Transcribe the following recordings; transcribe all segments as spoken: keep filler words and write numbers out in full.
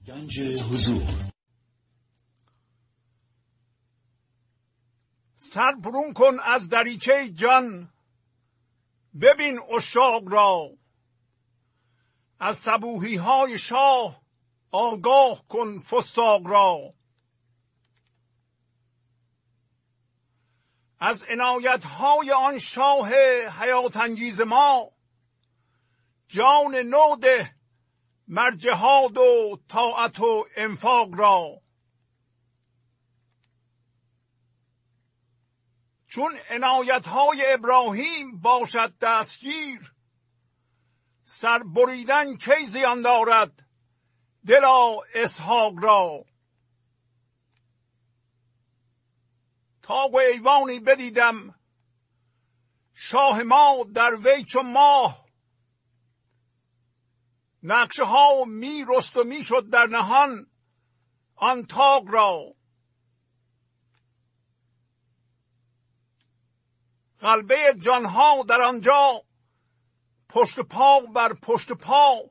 گنج حضور. سر برون کن از دریچه جان، ببین عشاق را. از صبوحی های شاه آگاه کن فساق را. از عنایت های آن شاه حیات انگیز ما، جان نو ده مر جهاد و طاعت و انفاق را. چون عنایت های ابراهیم باشد دستگیر، سر بریدن کی زیان دارد دلا اسحاق را. طاق و ایوانی بدیدم شاه ما در وی چو ماه، نقشه ها می رست و می شد در نهان آن طاق را. قلبه جانها در آنجا پشت پا بر پشت پا،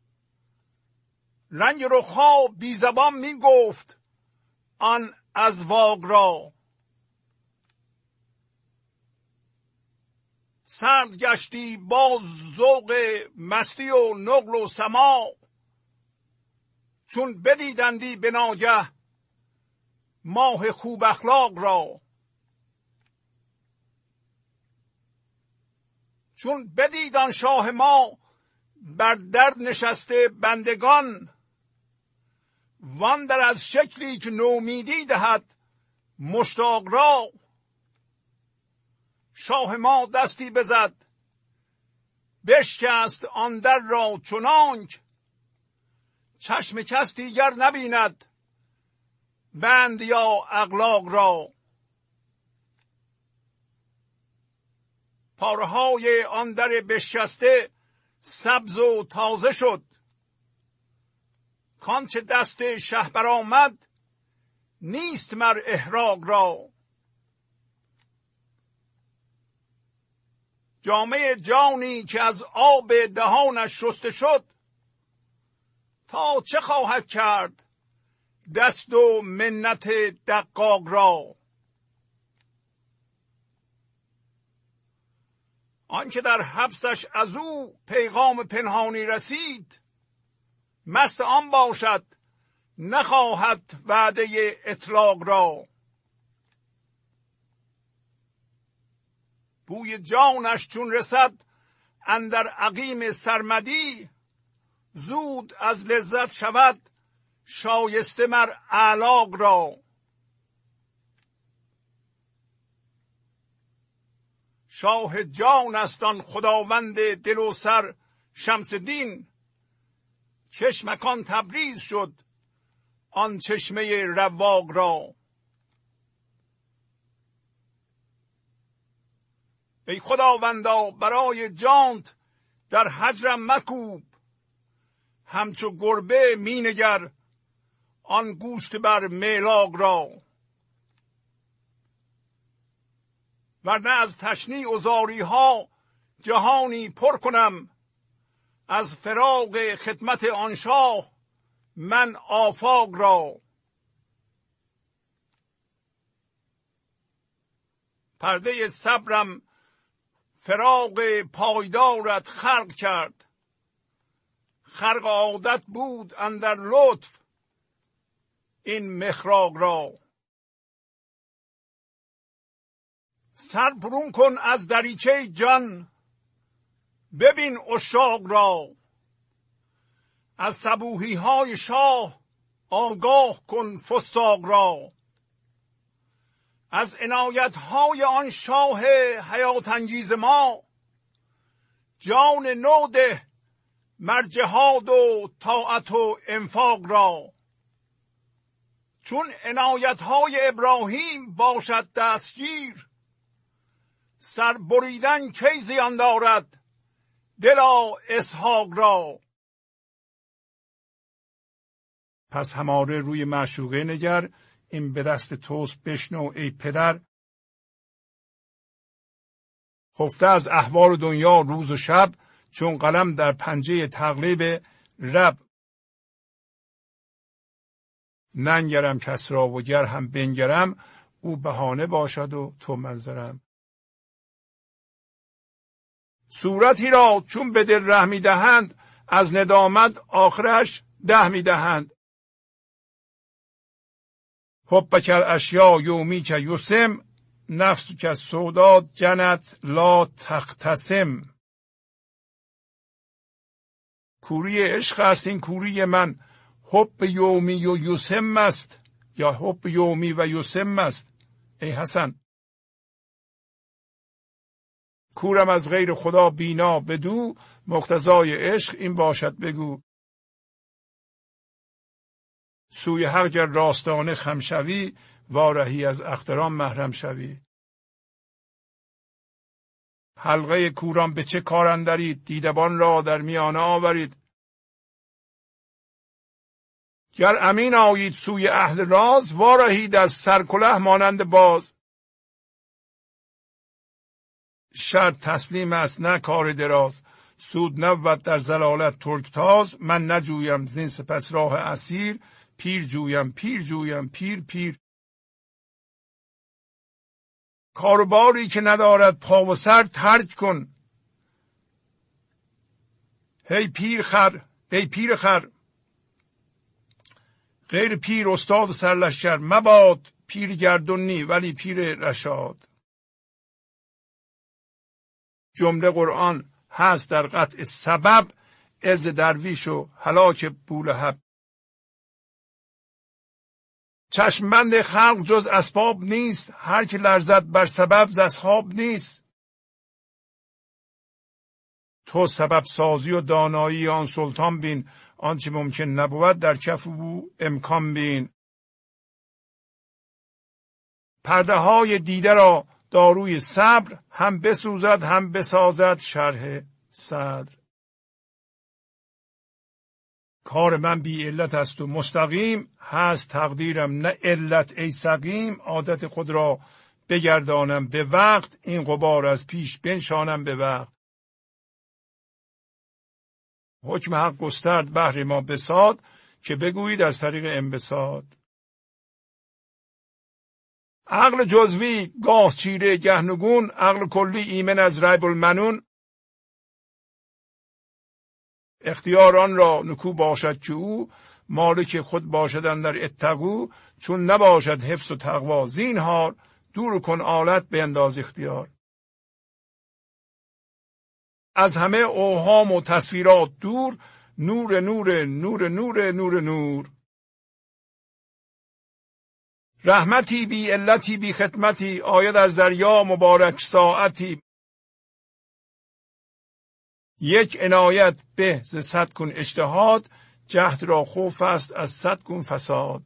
رنگ رخها بی زبان می گفت آن ازواق را. سرد گشتی باز ذوق مستی و نقل و سماع، چون بدیدندی به ناگه ماه خوب اخلاق را. چون بدیدان شاه ما بر در نشسته بندگان، وان در از شکلی که نومیدی دهد مشتاق را. شاه ما دستی بزد بشکست آن در را، چنانک چشم کس دیگر نبیند بند یا اغلاق را. پارهای آن در بشکسته سبز و تازه شد، کانچه دست شه برآمد نیست مر احراق را. جامه جانی که از آب دهانش شسته شد، تا چه خواهد کرد دست و منت دقاق را. آنکه در حبسش از او پیغام پنهانی رسید، مست آن باشد نخواهد وعده اطلاق را. بوی جانش چون رسد اندر عقیم سرمدی، زود از لذت شود شایسته مر اعلاق را. شاه جان است آن خداوند دل و سر شمس دین، چشمکان تبریز شد آن چشمه رواق را. ای خداوندا برای جانت در هجرم مکوب، همچو گربه می نگر آن گوشت بر میلاق را. ورنه از تشنیع و زاری ها جهانی پر کنم، از فراق خدمت آن شاه من آفاق را. پرده صبرم فراق پایدارت خلق کرد، خرق عادت بود اندر لطف این مخراق را. سر برون کن از دریچه جان، ببین عشاق را. از صبوحی های شاه آگاه کن فساق را. از عنایت های آن شاه حیات انگیز ما، جان نو ده مر جهاد و طاعت و انفاق را. چون عنایت های ابراهیم باشد دستگیر، سر بریدن کی زیان دارد دلا اسحاق را. پس هماره روی معشوقه نگر، این به دست توست بشنو ای پدر. خفته از احوال دنیا روز و شب، چون قلم در پنجه تقلیب رب. ننگرم کس را و گر هم بنگرم، او بهانه باشد و تو منظرم. صورتی را چون به دل ره می دهند، از ندامت آخرش ده می دهند. حبک الاشیاء یومیک یسم، نفسک السودا جنت لا تختصم. کوری عشق است این کوری من، حب یومی و یسم است، یا حب یومی و یسم است. ای حسن، کورم از غیر خدا بینا بدو، مقتضای عشق این باشد بگو. سوی حق گر راستانه خم شوی، وارهی از اختران محرم شوی. حلقه کوران به چه کار اندرید، دیدبان را در میانه آورید. گر امین آیید سوی اهل راز، وارهید از سرکله مانند باز. شرط تسلیم است نه کار دراز، سود نبود در ضلالت ترکتاز. من نجویم زین سپس راه اسیر، پیر جویم پیر جویم پیر پیر. کاروباری که ندارد پا و سر ترک کن. هی پیر خر ای پیر خر، غیر پیر استاد و سرلشکر. مباد پیر گردونی ولی پیر رشاد. جمله قرآن هست در قطع سبب، عز درویش و هلاک بولهب. چشمبند خلق جز اسباب نیست، هر که لرزد بر سبب ز اصحاب نیست. تو سبب سازی و دانایی آن سلطان بین، آنچه ممکن نبود در کف او امکان بین. پرده های دیده را داروی صبر، هم بسوزد هم بسازد شرح صدر. کار من بی علت است و مستقیم، هست تقدیرم نه علت ای سقیم. عادت خود را بگردانم به وقت، این غبار از پیش بنشانم به وقت. حکم حق گسترد بهر ما بساط، که بگویید از طریق انبساط. عقل جزوی گاه چیره گه نگون، عقل کلی ایمن از ریب المنون. اختیار آن را نکو باشد که او، مالک خود باشد اندر اتقوا. چون نباشد حفظ و تقوا زینهار، دور کن آلت به انداز اختیار. از همه اوهام و تصویرات دور، نور نور نور نور نور نور. رحمتی بی علتی بی خدمتی، آید از دریا مبارک ساعتی. یک عنایت به ز صد کن اجتهاد، جهد را خوف است از صد گون فساد.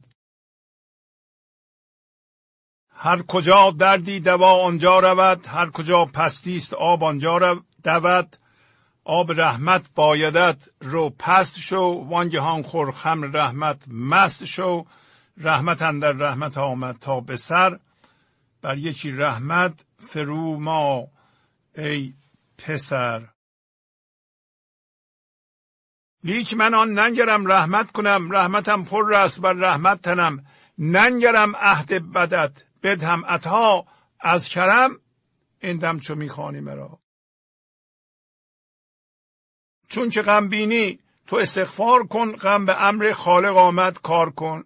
هر کجا دردی دوا آنجا رود، هر کجا پستی است آب آنجا دود. آب رحمت بایدت رو پست شو، وانگهان خور خمر رحمت مست شو. رحمت اندر رحمت آمد تا به سر، بر یکی رحمت فرو ما ای پسر. لیک من آن ننگرم رحمت کنم، رحمتم پر است بر رحمت تنم. ننگرم عهد بدت بدهم عطا، از کرم این دم چو میخوانی مرا. چون که غم بینی تو استغفار کن، غم به امر خالق آمد کار کن.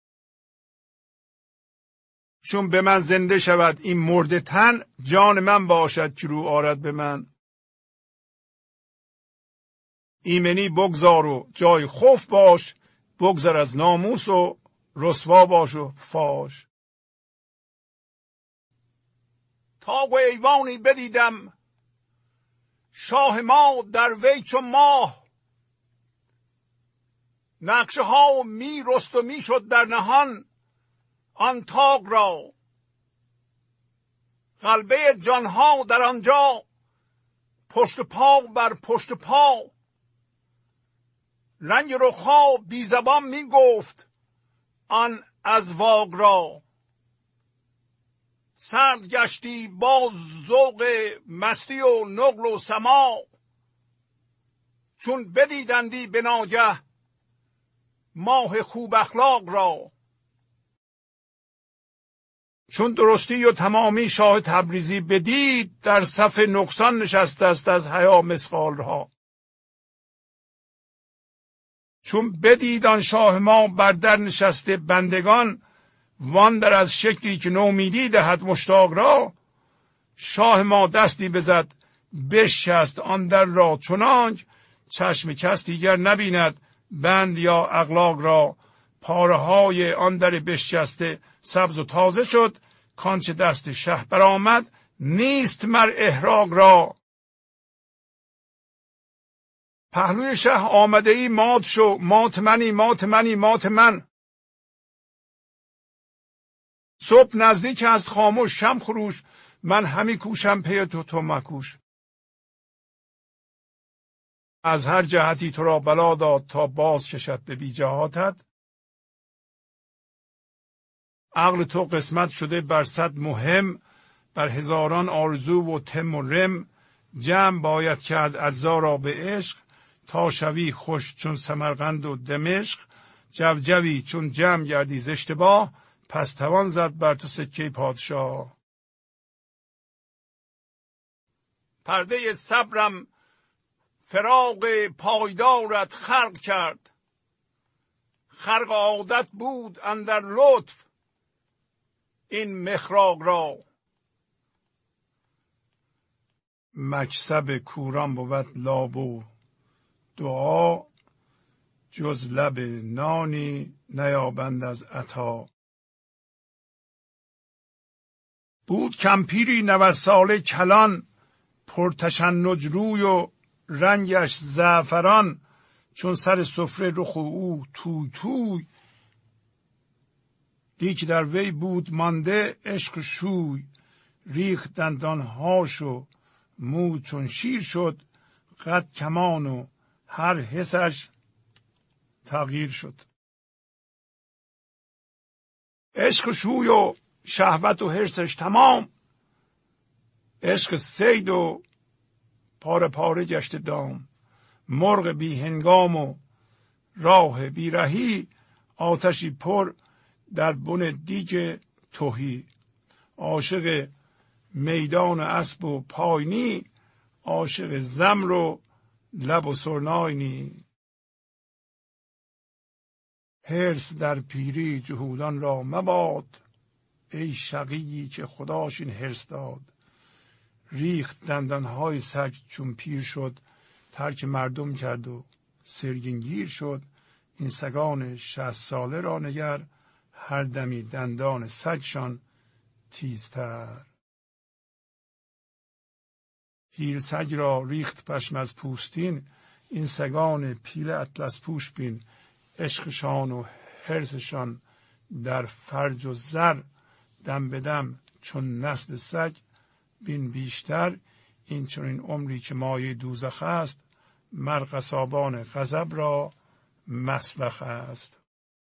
چون به من زنده شود این مرده تن، جان من باشد که رو آرد به من. ایمنی بگذار و جای خوف باش، بگذر از ناموس و رسوا باش و فاش. تاق و ایوانی بدیدم، شاه ما در وی چو ماه. نقشه ها می رست و می شد در نهان، آن تاق را غلبه جانها در آنجا. پشت پا بر پشت پا، رنگ رخها بی زبان می گفت آن از واق را. سرد گشتی با ذوق مستی و نقل و سماع، چون بدیدندی به ناگه ماه خوب اخلاق را. چون درستی و تمامی شاه تبریزی بدید، در صف نقصان نشسته است از حیا مثقال را. چون بدید آن شاه ما بر در نشسته بندگان، وان در از شکلی که نومیدی دهد مشتاق را. شاه ما دستی بزد بشکست آن در را، چنانک چشم کس دیگر نبیند بند یا اغلاق را. پاره های آن در بشکسته سبز و تازه شد، کانچه دست شه برآمد نیست مر احراق را. پهلوی شه آمده ای مات شو، مات منی مات منی مات من. صبح نزدیک است خاموش شم خروش، من همی کوشم پی تو تو مکوش. از هر جهتی تو را بلا داد تا باز کشد به بی جهاتت. عقل تو قسمت شده بر صد مهم، بر هزاران آرزو و تم و رم. جمع باید کرد اجزا را به عشق، تا شوی خوش چون سمرقند و دمشق. جوجوی چون جمع گردی ز اشتباه، پس توان زد بر تو سکه پادشاه. پرده صبرم فراق پایدارت خلق کرد، خرق عادت بود اندر لطف این مخراق را. مکسب کوران بود لاب و دعا، جز لب نانی نیابند از عطا. بود کمپیری نود ساله کلان، پرتشنج روی و رنگش زعفران. چون سر سفره رخ او توی توی، لیک در وی بود مانده عشق شوی. ریخت دندانهاش و مو چون شیر شد، قد کمان و هر حسش تغییر شد. عشق شوی و شهوت و حرصش تمام، عشق صید و پاره پاره گشته دام. مرغ بی هنگام و راه بی رهی، آتشی پر در بن دیگ تهی. عاشق میدان اسب و پاینی، عاشق زمر و لب و سرنای نی. حرص در پیری جهودان را مباد، ای شقیی که خداش این حرص داد. ریخت دندانهای سگ چون پیر شد، ترک مردم کرد و سرگین گیر شد. این سگان شصت ساله را نگر، هر دمی دندان سگشان تیزتر. پیل سگ را ریخت پشم از پوستین، این سگان پیل اطلس پوش بین. عشقشان و حرصشان در فرج و زر، دم به دم چون نسل سگ بین بیشتر. این چون این عمری که مایه دوزخ است، مر قصابان غضب را مسلخ است.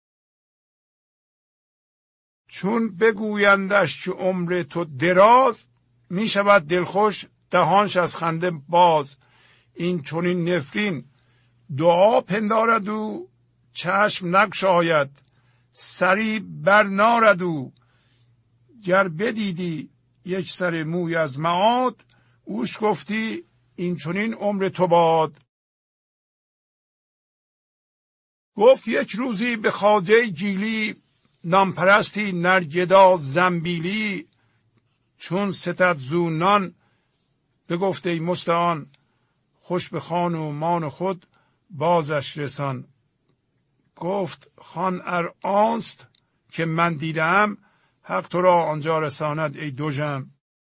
چون بگویندش که عمر تو دراز، می شود دلخوش دهانش از خنده باز. این چون این نفرین دعا پندارد او، چشم نگشاید سری بر نارد او. گر بدیدی یک سر موی از معاد، اوش گفتی این چونین عمر تو باد. گفت یک روزی به خواجه گیلی، نانپرستی نرگدا زنبیلی. چون ستد زو نان بگفت ای مستعان، خوش به خان و مان خود بازش رسان. گفت خان ار آنست که من دیدم، حق تو را آنجا رساند ای دوژم.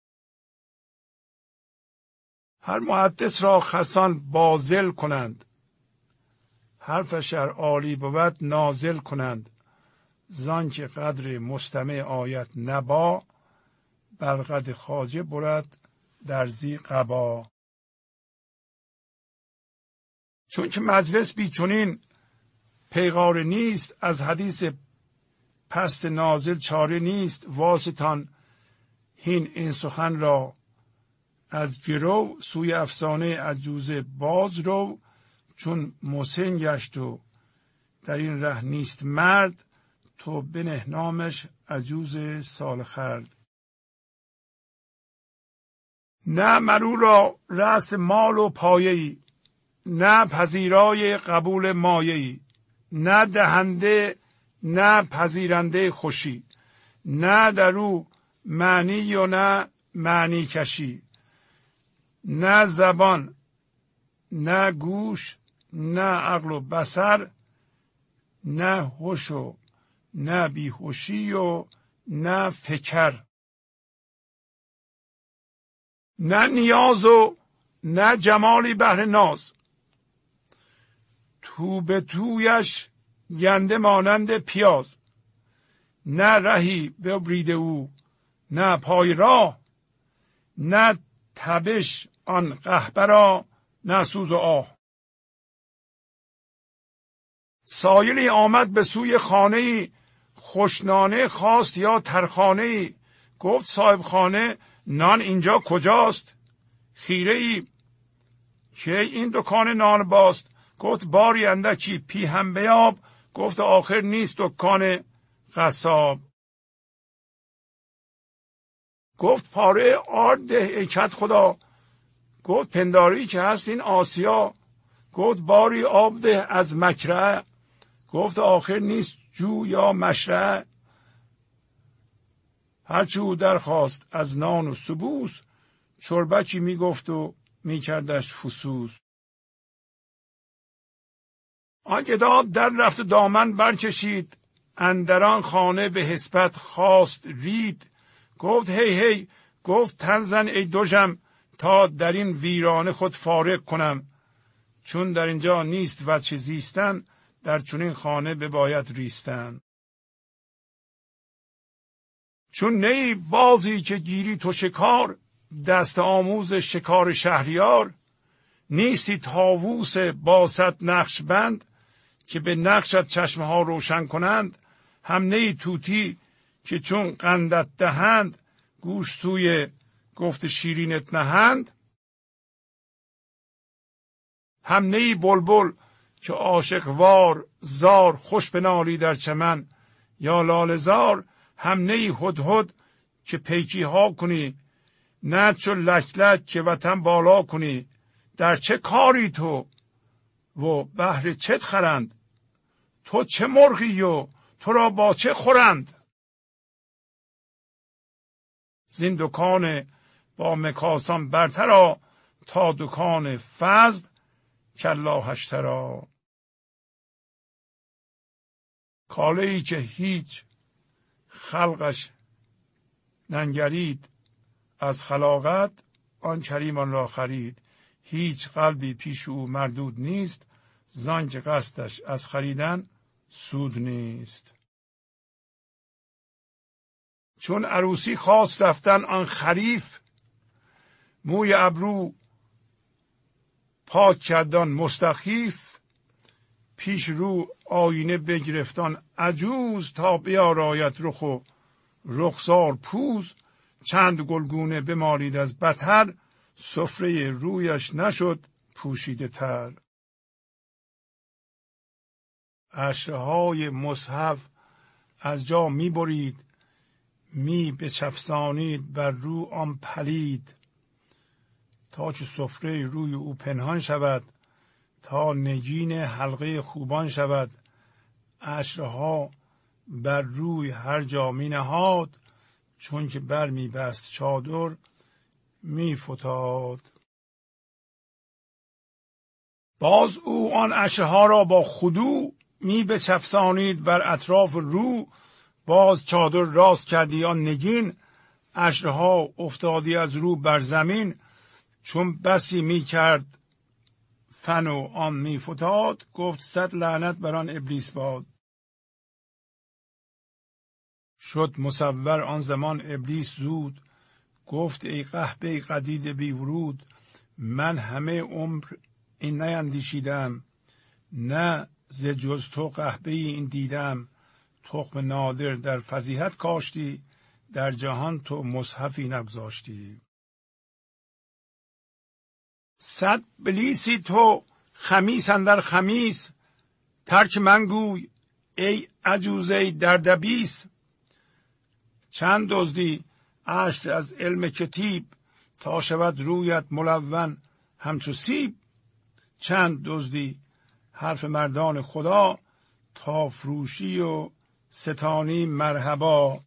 هر محدث را خسان بازل کنند، حرفش ار عالی بود نازل کنند. زان که قدر مستمع آیت نبا، بر قد خواجه برد درزی قبا. چون که مجلس بی چنین پیغار نیست، از حدیث پست نازل چاره نیست. واسطان هین این سخن را از گرو، سوی افسانه عجوزه باز رو. چون مسن گشت و در این ره نیست مرد، تو بنه نامش عجوز سال خرد. نه مرو را رأس مال و پایه‌ای، نه پذیرای قبول مایه‌ای، نه دهنده نه پذیرنده خوشی، نه درو معنی و نه معنی کشی، نه زبان نه گوش نه عقل و بصر، نه هوش و نه بیهوشی و نه فکر، نه نیاز و نه جمالی بهر ناز، تو به تویش گنده مانند پیاز، نه رهی ببریده او نه پای راه، نه تبش آن قحبه را نه سوز و آه. سایلی آمد به سوی خانه‌ای، خوشنانه خواست یا ترخانه‌ای. گفت صاحب خانه نان اینجا کجاست؟ خیره ای که این دکان نان باست. گفت باری اندکی پیهم بیاب. گفت آخر نیست دکان قصاب. گفت پاره آرد ده ای کت خدا. گفت پنداری که هست این آسیا. گفت باری آب ده از مکرع. گفت آخر نیست جو یا مشرع. هرچی او درخواست از نان و سبوس، چربکی میگفت و میکردش فسوس. آن که داد در رفت و دامن برکشید، اندران خانه به حسبت خواست رید. گفت هی هی، گفت تن زن ای دوژم، تا در این ویرانه خود فارغ کنم. چون در اینجا نیست وجه زیستن، در چنین خانه بباید ریستن. چون نی بازی که گیری تو شکار، دست آموز شکار شهریار. نیستی طاووس با صد نقش بند، که به نقشت چشمه ها روشن کنند. هم نی طوطی که چون قندت دهند، گوش سوی گفت شیرینت نهند. هم نی بلبل که عاشق وار زار، خوش بنالی در چمن یا لاله زار. هم نی هدهد که پیکی ها کنی، نه چو لک لک که وطن بالا کنی. در چه کاری تو و بهر چت خرند؟ تو چه مرغی و تو را با چه خورند؟ زین دکان با مکاسان برترا، تا دکان فضل کلاهش ترا. کاله ای که هیچ خلقش ننگرید از خلاقت، آن کریم آن را خرید. هیچ قلبی پیش او مردود نیست، زان که قصدش از خریدن سود نیست. چون عروسی خواست رفتن آن خریف، موی ابرو پاک کردان مستخیف. پیش رو آینه بگرفتان عجوز، تا بیاراید رخ و رخسار پوز. چند گلگونه بمالید از بتر، سفره رویش نشد پوشیده تر. عشرهای مصحف از جا می برید، می بچفسانید بر رو آن پلید. تا چه سفره روی او پنهان شود، تا نگین حلقه خوبان شود. عشرها بر روی هر جا می نهاد، چون که بر می بست چادر می فتاد. باز او آن عشرها را با خضوع، می بچفسانید بر اطراف رو. باز چادر راست کردی آن نگین، عشرها افتادی از رو بر زمین. چون بسی می کرد فن و آن می فتاد، گفت صد لعنت بر آن ابلیس باد. شد مصور آن زمان ابلیس زود، گفت ای قحبه قدید بی ورود. من همه عمر این نیندیشیدم، نه ز جز تو قحبه این دیدم. تخم نادر در فضیحت کاشتی، در جهان تو مصحفی نگذاشتی. صد بلیسی تو خمیس اندر خمیس، ترک من گوی ای عجوزه دردبیس. چند دزدی عشر از علم کتیب، تا شود رویت ملون همچو سیب. چند دزدی حرف مردان خدا، تا فروشی و ستانی مرحبا.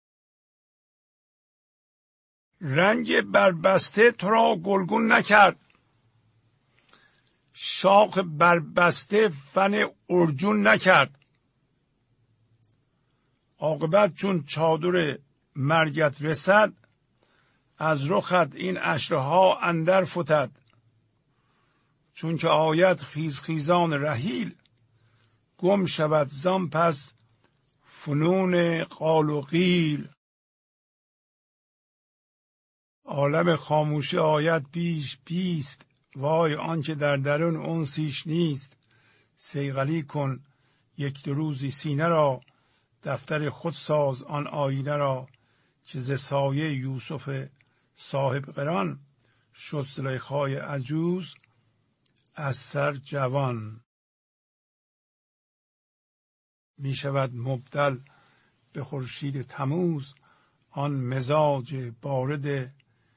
رنگ بربسته تو را گلگون نکرد، شاخ بربسته فن ارجون نکرد. عاقبت چون چادر مرگت رسد، از رخت این عشرها اندر فتد. چون که آید خیز خیزان رحیل، گم شود زان پس فنون قال و قیل. عالم خاموشی آید پیش پیست، وای آنچه در درون انسیش نیست. صیقلی کن یک دو روزی سینه را، دفتر خود ساز آن آینه را. که ز سایه یوسف صاحب قران، شد زلیخای عجوز از سر جوان. می شود مبدل به خورشید تموز، آن مزاج بارد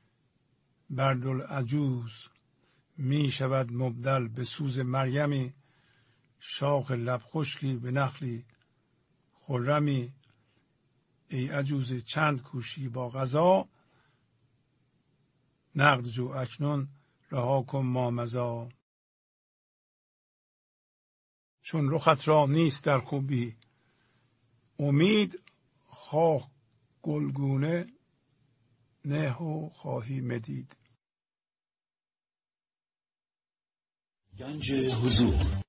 بردالعجوز. می شود مبدل به سوز مریمی، شاخ لب خشکی به نخلی خرمی. ای عجوز چند کوشی با قضا، نقد جو اکنون رها کن مامضی. چون رخت را نیست در خوبی امید، خواه گلگونه نه و خواهی مدید. گنج حضور